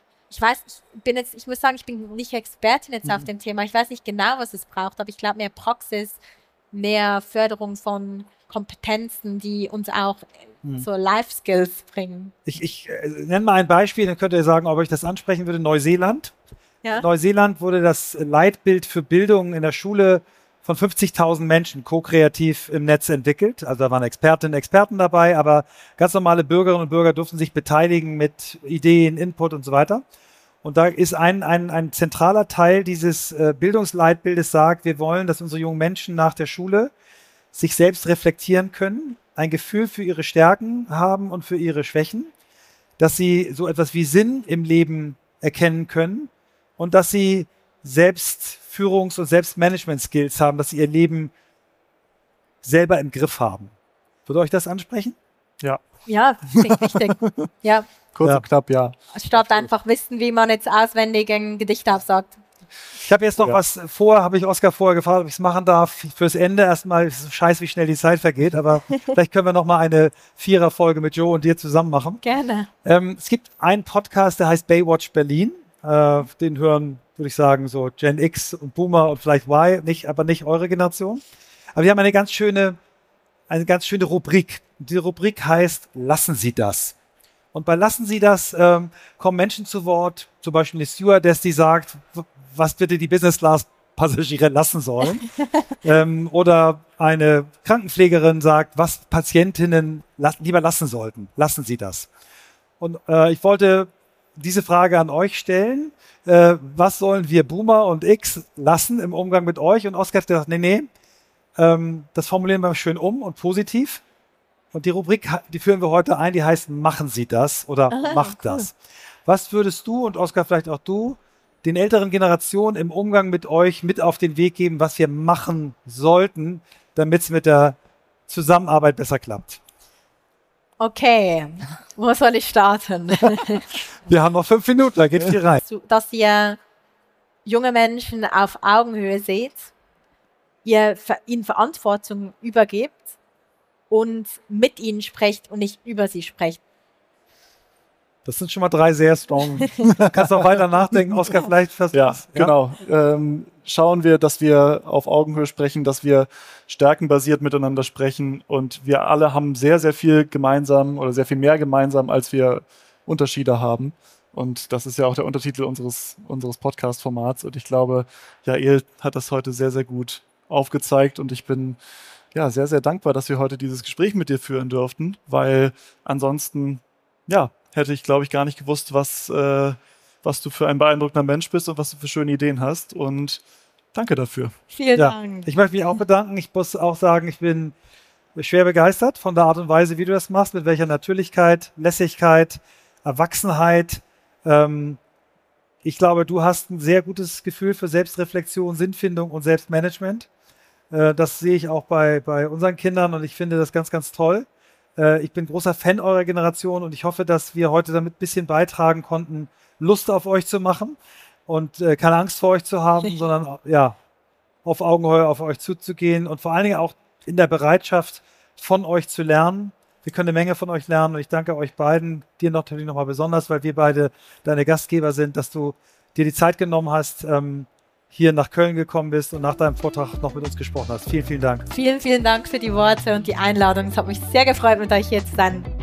ich muss sagen, ich bin nicht Expertin jetzt auf dem Thema. Ich weiß nicht genau, was es braucht, aber ich glaube, mehr Praxis, mehr Förderung von Kompetenzen, die uns auch so Life-Skills bringen. Ich nenne mal ein Beispiel, dann könnt ihr sagen, ob euch das ansprechen würde. Neuseeland. Ja. In Neuseeland wurde das Leitbild für Bildung in der Schule von 50.000 Menschen ko-kreativ im Netz entwickelt. Also da waren Expertinnen und Experten dabei, aber ganz normale Bürgerinnen und Bürger durften sich beteiligen mit Ideen, Input und so weiter. Und da ist ein zentraler Teil dieses Bildungsleitbildes sagt, wir wollen, dass unsere jungen Menschen nach der Schule sich selbst reflektieren können, ein Gefühl für ihre Stärken haben und für ihre Schwächen, dass sie so etwas wie Sinn im Leben erkennen können und dass sie Selbstführungs- und Selbstmanagement-Skills haben, dass sie ihr Leben selber im Griff haben. Würde euch das ansprechen? Ja. Ja, klingt wichtig. Ja. Kurz und knapp, ja. Statt einfach wissen, wie man jetzt auswendig ein Gedicht aufsagt. Ich habe jetzt noch was vor, habe ich Oskar vorher gefragt, ob ich es machen darf. Fürs Ende erstmal, es ist scheiße, wie schnell die Zeit vergeht, aber vielleicht können wir noch mal eine 4er-Folge mit Joe und dir zusammen machen. Gerne. Es gibt einen Podcast, der heißt Baywatch Berlin. Den hören, würde ich sagen, so Gen X und Boomer und vielleicht Y, aber nicht eure Generation. Aber wir haben eine ganz schöne Rubrik. Die Rubrik heißt Lassen Sie das. Und bei Lassen Sie das kommen Menschen zu Wort, zum Beispiel eine Stewardess, die sagt, was bitte die Business Class Passagiere lassen sollen. Oder eine Krankenpflegerin sagt, was Patientinnen lieber lassen sollten. Lassen Sie das. Und ich wollte diese Frage an euch stellen. Was sollen wir Boomer und X lassen im Umgang mit euch? Und Oskar hat gesagt, nee, das formulieren wir schön um und positiv. Und die Rubrik, die führen wir heute ein, die heißt, machen Sie das oder macht das. Was würdest du und Oskar vielleicht auch du den älteren Generationen im Umgang mit euch mit auf den Weg geben, was wir machen sollten, damit es mit der Zusammenarbeit besser klappt? Okay, wo soll ich starten? Wir haben noch 5 Minuten, da geht viel rein. Dass ihr junge Menschen auf Augenhöhe seht, ihr ihnen Verantwortung übergebt und mit ihnen sprecht und nicht über sie sprecht. Das sind schon mal 3 sehr strong. Kannst auch weiter nachdenken, Oskar, vielleicht fast was. Genau. Schauen wir, dass wir auf Augenhöhe sprechen, dass wir stärkenbasiert miteinander sprechen und wir alle haben sehr, sehr viel gemeinsam oder sehr viel mehr gemeinsam, als wir Unterschiede haben. Und das ist ja auch der Untertitel unseres Podcast-Formats. Und ich glaube, Jael hat das heute sehr, sehr gut aufgezeigt und ich bin sehr, sehr dankbar, dass wir heute dieses Gespräch mit dir führen durften, weil ansonsten, hätte ich, glaube ich, gar nicht gewusst, was du für ein beeindruckender Mensch bist und was du für schöne Ideen hast. Und danke dafür. Vielen Dank. Ich möchte mich auch bedanken. Ich muss auch sagen, ich bin schwer begeistert von der Art und Weise, wie du das machst, mit welcher Natürlichkeit, Lässigkeit, Erwachsenheit. Ich glaube, du hast ein sehr gutes Gefühl für Selbstreflexion, Sinnfindung und Selbstmanagement. Das sehe ich auch bei unseren Kindern und ich finde das ganz, ganz toll. Ich bin großer Fan eurer Generation und ich hoffe, dass wir heute damit ein bisschen beitragen konnten, Lust auf euch zu machen und keine Angst vor euch zu haben, sondern auf Augenhöhe auf euch zuzugehen und vor allen Dingen auch in der Bereitschaft, von euch zu lernen. Wir können eine Menge von euch lernen und ich danke euch beiden, dir natürlich nochmal besonders, weil wir beide deine Gastgeber sind, dass du dir die Zeit genommen hast, hier nach Köln gekommen bist und nach deinem Vortrag noch mit uns gesprochen hast. Vielen, vielen Dank. Vielen, vielen Dank für die Worte und die Einladung. Es hat mich sehr gefreut, mit euch hier zu sein.